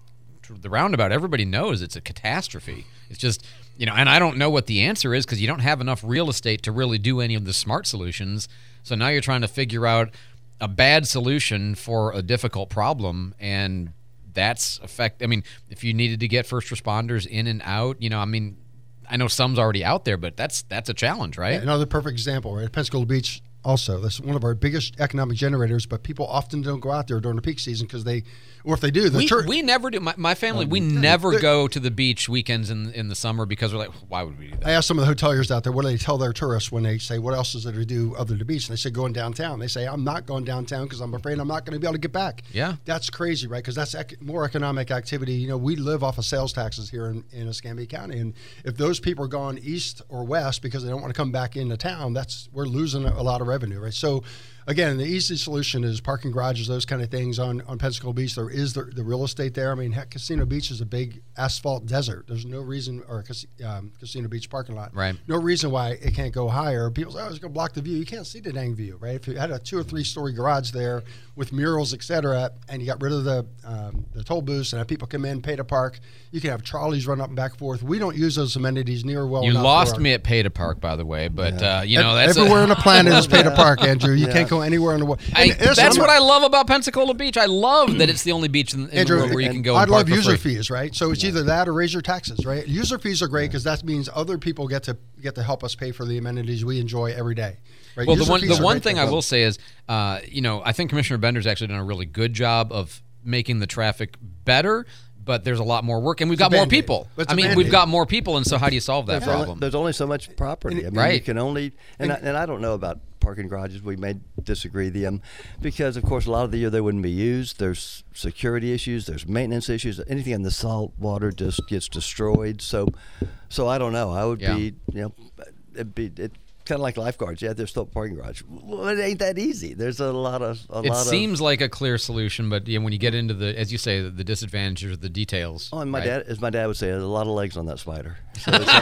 the roundabout, everybody knows it's a catastrophe. It's just, you know, and I don't know what the answer is because you don't have enough real estate to really do any of the smart solutions. So now you're trying to figure out a bad solution for a difficult problem, and that's affect. I mean, if you needed to get first responders in and out, you know, I mean, I know some's already out there, but that's that's a challenge, right? Yeah, another perfect example, right? Pensacola Beach. Also, that's one of our biggest economic generators, but people often don't go out there during the peak season because they, or if they do, the we, tur- we never do. My, my family, we never go to the beach weekends in in the summer because we're like, why would we do that? I asked some of the hoteliers out there, what do they tell their tourists when they say, what else is there to do other than the beach? And they say, going downtown. They say, I'm not going downtown because I'm afraid I'm not going to be able to get back. Yeah. That's crazy, right? Because that's ec- more economic activity. You know, we live off of sales taxes here in, in Escambia County. And if those people are going east or west because they don't want to come back into town, that's we're losing a, a lot of revenue, right? So, again, the easy solution is parking garages, those kind of things on, on Pensacola Beach. There is the, the real estate there. I mean, heck, Casino Beach is a big asphalt desert. There's no reason, or um, Casino Beach parking lot. Right. No reason why it can't go higher. People say, oh, it's going to block the view. You can't see the dang view, right? If you had a two or three story garage there with murals, et cetera, and you got rid of the um, the toll booths and have people come in, pay to park, you can have trolleys run up and back and forth. We don't use those amenities near well You enough. lost for our- me at pay to park, by the way, but Yeah. uh, you know that's everywhere a, on the planet is pay to park, Andrew. You Yeah. can't go anywhere in the world. I, And listen, that's I'm what not- I love about Pensacola Beach. I love that it's the only beach in, in Andrew, the world where you and can go. I'd and park love for user free. fees, right? So it's either that or raise your taxes, right? User fees are great because that means other people get to get to help us pay for the amenities we enjoy every day. Right? Well, the User one fees the are one great thing for I both. will say is, uh, you know, I think Commissioner Bender's actually done a really good job of making the traffic better. But there's a lot more work, and we've It's a got more Band-Aid. people. But it's I a mean, Band-Aid. we've got more people, and so how do you solve that There's only- problem? there's only so much property. I mean, Right. you can only, and I, and I don't know about parking garages. We may disagree them because, of course, a lot of the year they wouldn't be used. There's security issues. There's maintenance issues. Anything in the salt water just gets destroyed. So, so I don't know. I would Yeah. be, you know, it'd be it. Kind of like lifeguards. Yeah, there's still a parking garage. Well, it ain't that easy. There's a lot of a it lot seems of, like a clear solution, but yeah, when you get into the, as you say, the disadvantages, the details. Oh, and my right? dad, as my dad would say, there's a lot of legs on that spider. So it's, uh, so,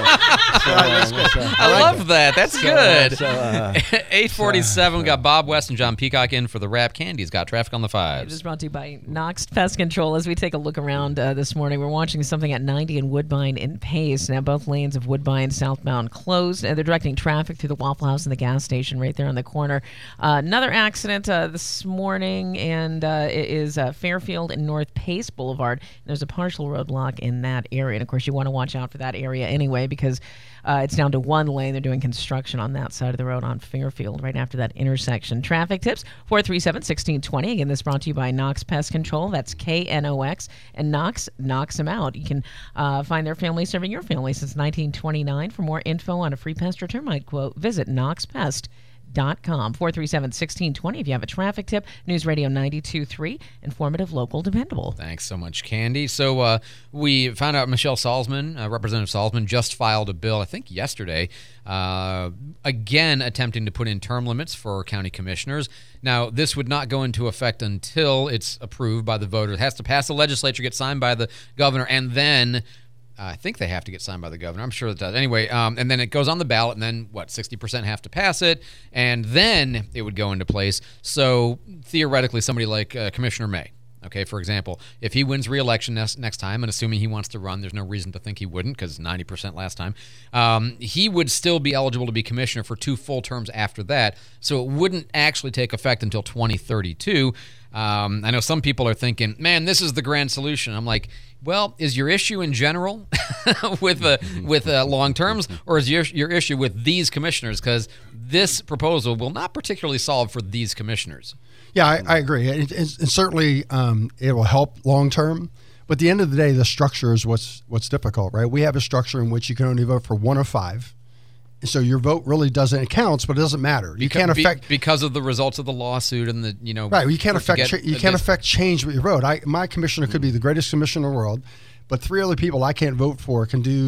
uh, so, uh, I love that. That's so, good. so, uh, eight forty-seven, we got Bob West and John Peacock in for the Rap Candy's got traffic on the It fives. is brought to you by Knox Pest Control. As we take a look around uh, this morning, we're watching something at ninety and Woodbine in Pace. Now, both lanes of Woodbine southbound closed, and they're directing traffic through the Waffle House and the gas station right there on the corner. Uh, another accident uh, this morning, and uh, it is uh, Fairfield and North Pace Boulevard. There's a partial roadblock in that area, and of course, you want to watch out for that area anyway because uh, it's down to one lane. They're doing construction on that side of the road on Fairfield right after that intersection. Traffic tips four three seven, one six two zero. Again, this brought to you by Knox Pest Control. That's K N O X, and Knox knocks them out. You can uh, find their family serving your family since nineteen twenty-nine. For more info on a free pest or termite quote, visit knox pest dot com. four three seven, one six two zero. If you have a traffic tip, News Radio ninety-two point three, informative, local, dependable. Thanks so much, Candy. So uh, we found out Michelle Salzman, uh, Representative Salzman, just filed a bill, I think yesterday, uh, again attempting to put in term limits for county commissioners. Now, this would not go into effect until it's approved by the voters. It has to pass the legislature, get signed by the governor, and then I think they have to get signed by the governor. I'm sure it does. Anyway, um, and then it goes on the ballot, and then, what, sixty percent have to pass it, and then it would go into place. So, theoretically, somebody like uh, Commissioner May, okay, for example, if he wins re-election next, next time, and assuming he wants to run, there's no reason to think he wouldn't because ninety percent last time, um, he would still be eligible to be commissioner for two full terms after that. So it wouldn't actually take effect until twenty thirty-two. Um, I know some people are thinking, man, this is the grand solution. I'm like, well, is your issue in general with uh, with uh, long terms, or is your your issue with these commissioners? Because this proposal will not particularly solve for these commissioners. Yeah, I, I agree. It, it's, it's certainly um, it will help long term, but at the end of the day, the structure is what's what's difficult, right? We have a structure in which you can only vote for one of five, so your vote really doesn't it counts, but it doesn't matter. You Beca- can't be- affect because of the results of the lawsuit and the you know right. You can't to affect get cha- you a can't dis- affect change with your vote. I my commissioner could be the greatest commissioner in the world, but three other people I can't vote for can do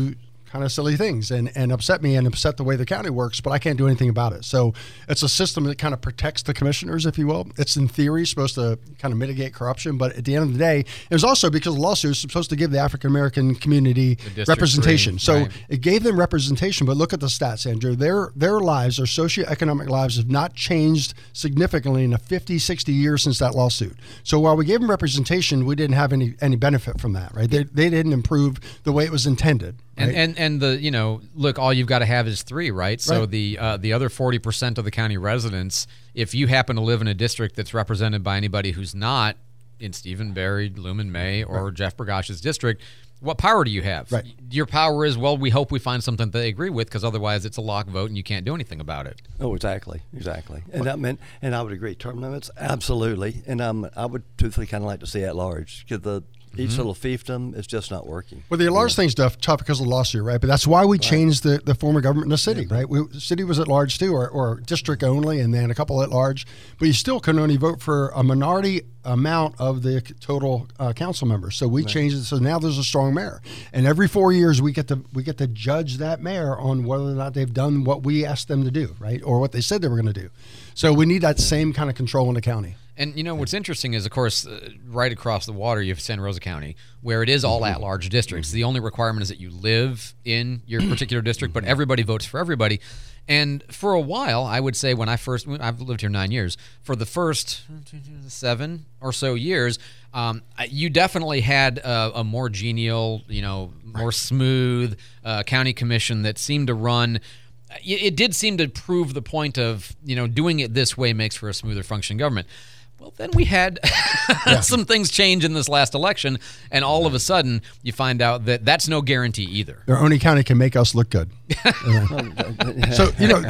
kind of silly things and, and upset me and upset the way the county works, but I can't do anything about it. So it's a system that kind of protects the commissioners, if you will. It's in theory supposed to kind of mitigate corruption, but at the end of the day, it was also because the lawsuit is supposed to give the African-American community representation. Three, so right. it gave them representation, but look at the stats, Andrew. Their their lives, their socioeconomic lives have not changed significantly in the fifty, sixty years since that lawsuit. So while we gave them representation, we didn't have any, any benefit from that, right? They, they didn't improve the way it was intended. Right? And, and and the you know look, all you've got to have is three, right? So Right. the uh, the other forty percent of the county residents, if you happen to live in a district that's represented by anybody who's not in Stephen Barry, Lumen May, or Right. Jeff Bergosh's district, what power do you have? Right. Your power is, well, we hope we find something that they agree with, because otherwise it's a lock vote and you can't do anything about it. Oh, exactly, exactly. And I mean, and I would agree. Term limits, absolutely. And um, I would truthfully kind of like to see at large, because the each Mhm. little fiefdom is just not working. Well, the at-large thing's tough, tough because of the lawsuit, right? But that's why we changed the, the form of government in the city, right? We, the city was at large too, or, or district only, and then a couple at large. But you still can only vote for a minority amount of the total uh, council members. So we Right. changed it. So now there's a strong mayor, and every four years we get to we get to judge that mayor on whether or not they've done what we asked them to do, right, or what they said they were going to do. So we need that same kind of control in the county. And, you know, what's interesting is, of course, uh, right across the water, you have Santa Rosa County, where it is all Mm-hmm. at-large districts. The only requirement is that you live in your particular district, but everybody votes for everybody. And for a while, I would say when I first, I've lived here nine years, for the first seven or so years, um, you definitely had a, a more genial, you know, more smooth uh, county commission that seemed to run. It, it did seem to prove the point of, you know, doing it this way makes for a smoother functioning government. Well, then we had some things change in this last election, and all of a sudden you find out that that's no guarantee either. Their only county can make us look good. Yeah. So, you know,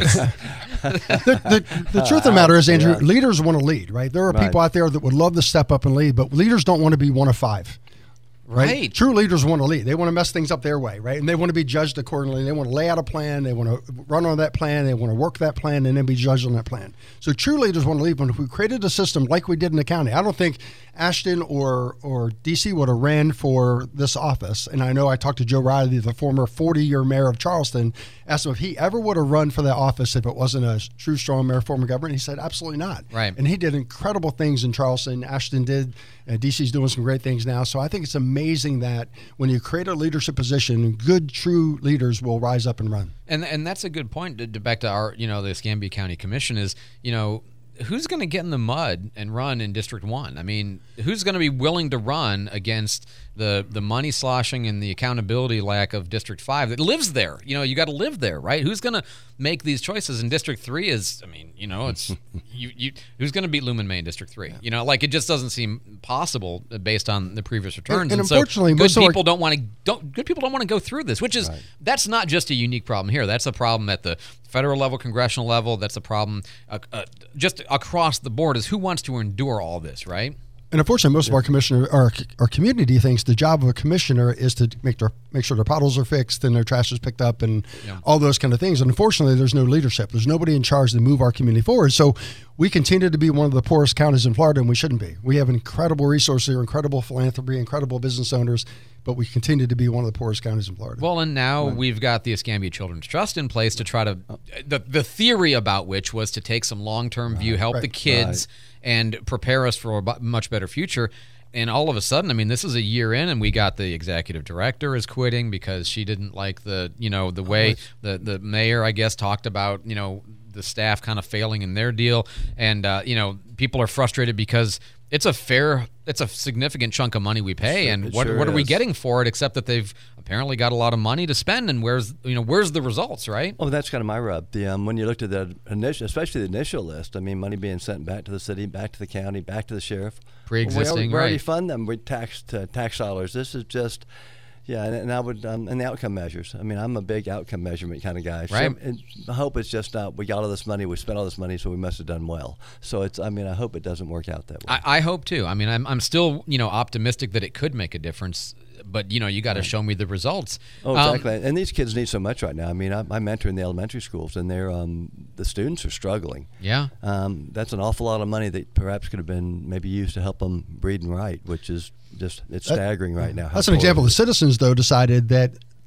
the, the, the truth of the matter is, Andrew, Yeah. leaders want to lead, right? There are Right. people out there that would love to step up and lead, but leaders don't want to be one of five. Right? Right. True leaders want to lead. They want to mess things up their way, right? And they want to be judged accordingly. They want to lay out a plan. They want to run on that plan. They want to work that plan and then be judged on that plan. So true leaders want to lead. But if we created a system like we did in the county, I don't think Ashton or or D C would have ran for this office. And I know I talked to Joe Riley, the former forty-year mayor of Charleston, asked him if he ever would have run for that office if it wasn't a true, strong mayor form of government. He said, absolutely not. Right. And he did incredible things in Charleston. Ashton did. Uh, D C's doing some great things now. So I think it's amazing that when you create a leadership position, good, true leaders will rise up and run. And and that's a good point. To, to back to our, you know, the Escambia County Commission is, you know, who's going to get in the mud and run in District One? I mean, who's going to be willing to run against the the money sloshing and the accountability lack of District Five that lives there? You know, you got to live there, right? Who's going to make these choices? And District Three is, I mean, you know, it's you you who's going to beat Lumen May in District Three? You know, like it just doesn't seem possible based on the previous returns. And- and so unfortunately, good most of our- people don't want to don't good people don't want to go through this, which is that's not just a unique problem here. That's a problem at the federal level, congressional level. That's a problem uh, uh, just across the board. Is who wants to endure all this, right? And unfortunately, most of our commissioner, our, our community thinks the job of a commissioner is to make their make sure their potholes are fixed and their trash is picked up and Yeah. all those kind of things. And unfortunately, there's no leadership. There's nobody in charge to move our community forward. So we continue to be one of the poorest counties in Florida, and we shouldn't be. We have incredible resources here, incredible philanthropy, incredible business owners, but we continue to be one of the poorest counties in Florida. Well, and now we've got the Escambia Children's Trust in place to try to the the theory about which was to take some long term view, help right, the kids, and prepare us for a bu- much better future. And all of a sudden, I mean, this is a year in, and we got the executive director is quitting because she didn't like the, you know, the way the, the mayor, I guess, talked about, you know, the staff kind of failing in their deal. And, uh, you know, people are frustrated because it's a fair, it's a significant chunk of money we pay. Sure- and it what sure what are we is. getting for it except that they've apparently got a lot of money to spend, and where's, you know, where's the results, right? Well, that's kind of my rub. The um, when you looked at the initial, especially the initial list, I mean, money being sent back to the city, back to the county, back to the sheriff. Pre-existing, we already, we already right. fund them with tax uh, tax dollars. This is just, yeah, and, and I would um, and the outcome measures. I mean, I'm a big outcome measurement kind of guy. So Right. and I hope it's just not we got all this money, we spent all this money, so we must have done well. So it's, I mean, I hope it doesn't work out that way. I, I hope too. I mean, I'm I'm still, you know, optimistic that it could make a difference, but you know, you got to show me the results. Oh, Um, exactly. and these kids need so much right now. I mean, I, I mentor in the elementary schools, and they're um, the students are struggling. Yeah. Um, that's an awful lot of money that perhaps could have been maybe used to help them read and write, which is just it's That- staggering right now. how That's an poor example. it The is. citizens, though, decided that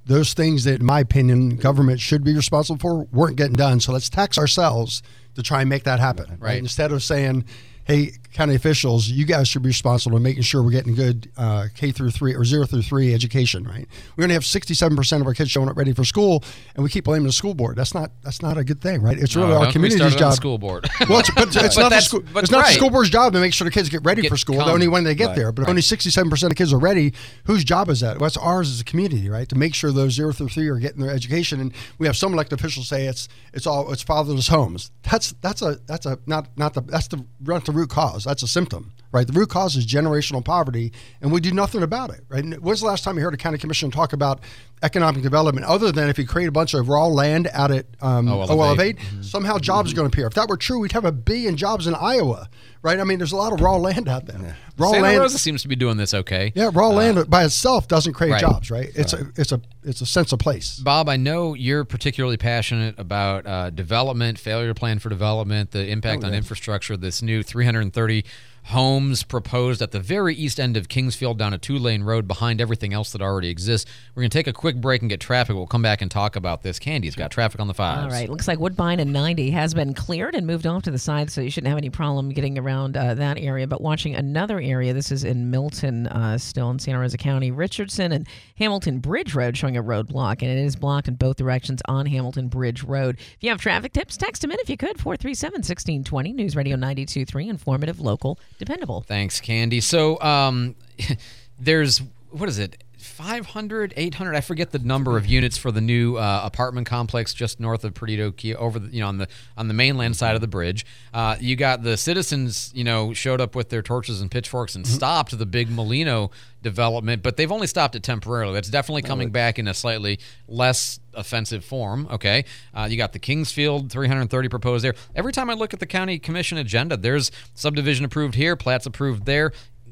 those things that, in my opinion, government should be responsible for weren't getting done. So let's tax ourselves to try and make that happen. Right. right? Instead of saying, hey, county officials, you guys should be responsible for making sure we're getting good uh, K through three or zero through three education, right? We only have sixty-seven percent of our kids showing up ready for school, and we keep blaming the school board. That's not that's not a good thing, right? It's really no, our community's job. The school board. Well, it's, but it's but not the school. It's not right. the school board's job to make sure the kids get ready get for school. come. Only when they get right. there. But right. if only sixty-seven percent of kids are ready, whose job is that? Well, it's ours as a community, right? To make sure those zero through three are getting their education. And we have some elected officials say it's it's all it's fatherless homes. That's that's a that's a not not the that's the not the root cause. That's a symptom. Right, the root cause is generational poverty, and we do nothing about it. Right? When's the last time you heard a county commission talk about economic development, other than if you create a bunch of raw land out at um, O L eight, mm-hmm. somehow jobs are going to appear. If that were true, we'd have a billion jobs in Iowa. Right? I mean, there's a lot of raw land out there. Yeah. Raw Santa land Rosa seems to be doing this okay. Yeah, raw uh, land by itself doesn't create right. jobs. Right? It's right. a it's a it's a sense of place. Bob, I know you're particularly passionate about uh, development, failure to plan for development, the impact oh, on yeah. infrastructure. This new three hundred thirty homes proposed at the very east end of Kingsfield down a two-lane road behind everything else that already exists. We're going to take a quick break and get traffic. We'll come back and talk about this. Candy's got traffic on the fives. All right. Looks like Woodbine and ninety has been cleared and moved off to the side, so you shouldn't have any problem getting around uh, that area. But watching another area, this is in Milton, uh, still in Santa Rosa County, Richardson and Hamilton Bridge Road showing a roadblock, and it is blocked in both directions on Hamilton Bridge Road. If you have traffic tips, text them in if you could, four three seven, one six two zero, News Radio ninety-two point three, informative, local, dependable. Thanks, Candy. So um, there's, what is it, five hundred, eight hundred, I forget the number of units for the new uh, apartment complex just north of Perdido Key, over the, you know, on the on the mainland side of the bridge. Uh, you got the citizens, you know, showed up with their torches and pitchforks and mm-hmm. stopped the big Molino development, but they've only stopped it temporarily. That's definitely coming back in a slightly less offensive form. Okay, uh, you got the Kingsfield three hundred thirty proposed there. Every time I look at the county commission agenda, there's subdivision approved here, plats approved there,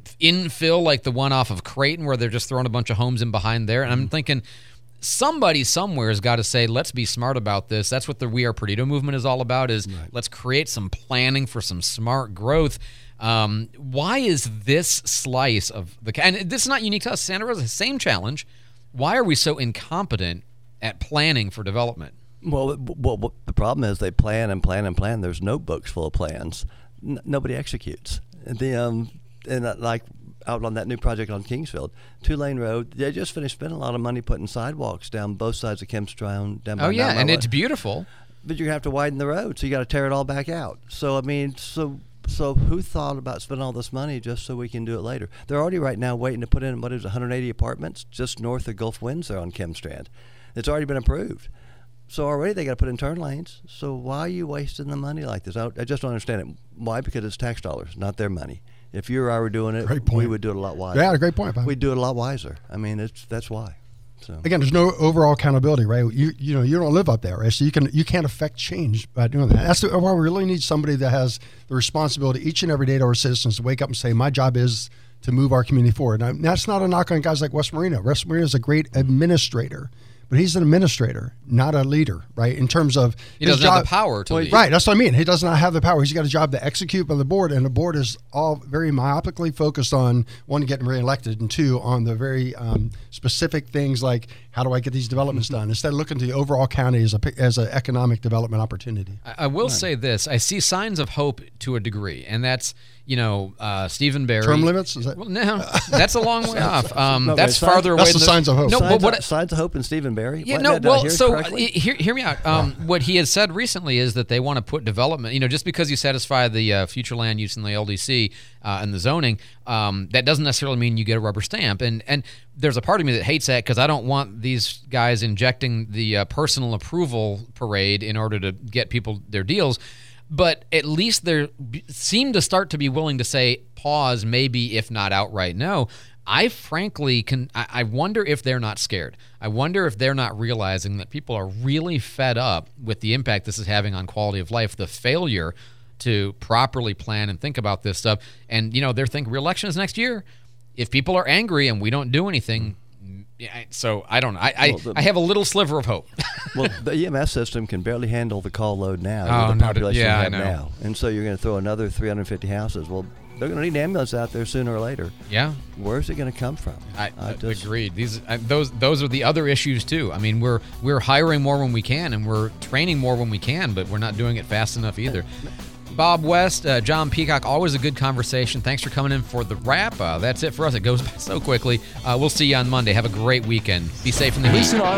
infill like the one off of Creighton where they're just throwing a bunch of homes in behind there. And I'm thinking somebody somewhere has got to say, let's be smart about this. That's what the We Are Perdido movement is all about, is right. let's create some planning for some smart growth. Um, why is this slice of the, and this is not unique to us, Santa Rosa, same challenge. Why are we so incompetent at planning for development? Well, well, the problem is they plan and plan and plan. There's notebooks full of plans. N- nobody executes. The um, and uh, like out on that new project on Kingsfield, two-lane road, they just finished spending a lot of money putting sidewalks down both sides of Kempstrown. Down by oh yeah, and way. it's beautiful. But you're gonna have to widen the road, so you got to tear it all back out. So I mean, so so who thought about spending all this money just so we can do it later? They're already right now waiting to put in what is one hundred eighty apartments just north of Gulf Windsor on Kempstrand. It's already been approved. So already they got to put in turn lanes. So why are you wasting the money like this? I, I just don't understand it. Why? Because it's tax dollars, not their money. If you or I were doing it, we would do it a lot wiser. Yeah, great point, Bob. We'd do it a lot wiser. I mean, it's that's why. So again, there's no overall accountability, right? You you know you don't live up there, right? So you can you can't affect change by doing that. That's the, why we really need somebody that has the responsibility each and every day to our citizens to wake up and say, my job is to move our community forward. Now, that's not a knock on guys like Wes Marino. Wes Marino is a great administrator. But he's an administrator, not a leader, right? In terms of he doesn't job, have the power to lead. Right, that's what I mean. He does not have the power. He's got a job to execute by the board, and the board is all very myopically focused on, one, getting reelected, and two, on the very um, specific things like, how do I get these developments done? Instead of looking to the overall county as a as an economic development opportunity. I, I will right. say this. I see signs of hope to a degree, and that's, you know, uh, Stephen Barry. Term limits? Is that? Well, no, that's a long way off. Um, no, that's wait, farther that's away. the than signs of hope. No, signs, but what, of, signs of hope in Stephen Barry? Yeah, what, no, did I well, hear so uh, correctly? hear, hear me out. Um, what he has said recently is that they want to put development, you know, just because you satisfy the uh, future land use in the L D C uh, and the zoning, um, that doesn't necessarily mean you get a rubber stamp. And and there's a part of me that hates that because I don't want these guys injecting the uh, personal approval parade in order to get people their deals. But at least they seem to start to be willing to say pause, maybe if not outright no. I frankly can. I, I wonder if they're not scared. I wonder if they're not realizing that people are really fed up with the impact this is having on quality of life, the failure to properly plan and think about this stuff. And, you know, they're thinking re-election is next year. If people are angry and we don't do anything, yeah, so I don't know. I, well, I, the, I have a little sliver of hope. Well, the E M S system can barely handle the call load now Oh, with the no, population yeah, we I have know. now. And so you're going to throw another three hundred fifty houses. Well, they're going to need an ambulance out there sooner or later. Yeah. Where's it going to come from? I, I just, agreed. These uh, those those are the other issues too. I mean, we're we're hiring more when we can, and we're training more when we can, but we're not doing it fast enough either. Bob West, uh, John Peacock, always a good conversation. Thanks for coming in for the wrap. Uh, that's it for us. It goes by so quickly. Uh, we'll see you on Monday. Have a great weekend. Be safe in the heat.